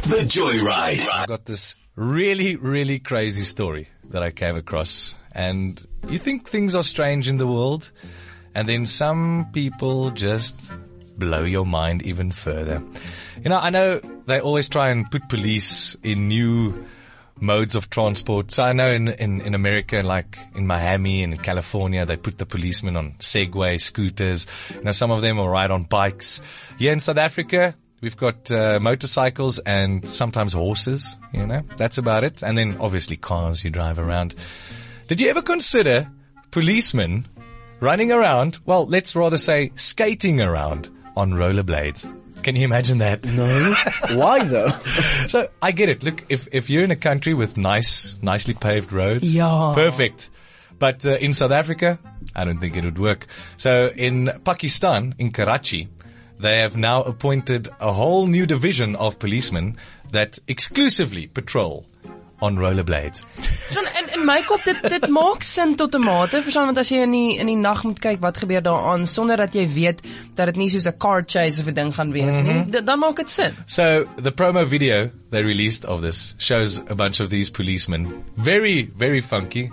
The Joyride. I got this really, really crazy story that I came across. And you think things are strange in the world, and then some people just blow your mind even further. You know, I know they always try and put police in new modes of transport. So I know in America, like in Miami and in California, they put the policemen on Segway scooters. You know, some of them will ride on bikes. Here in South Africa, we've got motorcycles and sometimes horses, you know. That's about it. And then obviously cars you drive around. Did you ever consider policemen running around, well, let's rather say skating around on rollerblades? Can you imagine that? No. Why though? So I get it. Look, if you're in a country with nicely paved roads, yeah, perfect. But in South Africa, I don't think it would work. So in Pakistan, in Karachi, they have now appointed a whole new division of policemen that exclusively patrol on rollerblades. In my kop, dit maak sin tot 'n mate, verstaan, want as jy in die nag moet kyk wat gebeur daaraan sonder dat jy weet dat dit nie soos 'n car chase of 'n ding gaan wees nie, dan maak dit sin. So the promo video they released of this shows a bunch of these policemen, very, very funky,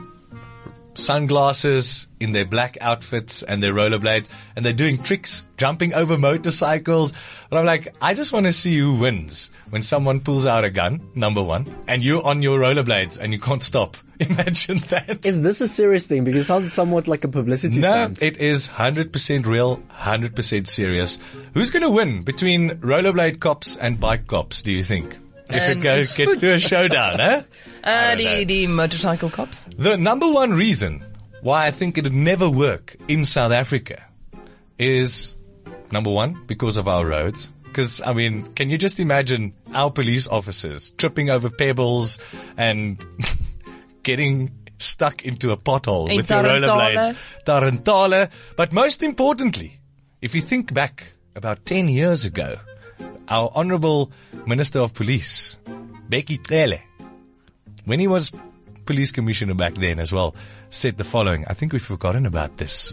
sunglasses in their black outfits and their rollerblades, and they're doing tricks, jumping over motorcycles. But I'm like, I just want to see who wins when someone pulls out a gun, number one, and you're on your rollerblades and you can't stop. Imagine that. Is this a serious thing? Because it sounds somewhat like a publicity stunt. No, it is 100% real, 100% serious. Who's going to win between rollerblade cops and bike cops, do you think? If it gets to a showdown, huh? Die motorcycle cops. The number one reason why I think it would never work in South Africa is, number one, because of our roads. Because, I mean, can you just imagine our police officers tripping over pebbles and getting stuck into a pothole with your rollerblades? Tarantale. But most importantly, if you think back about 10 years ago, our Honorable Minister of Police, Bheki Cele, when he was police commissioner back then as well, said the following. I think we've forgotten about this.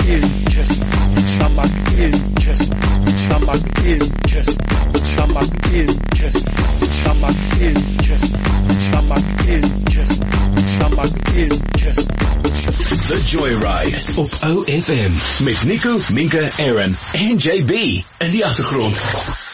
The Joyride op OFM met Nico, Minke, Aaron en JB in die agtergrond.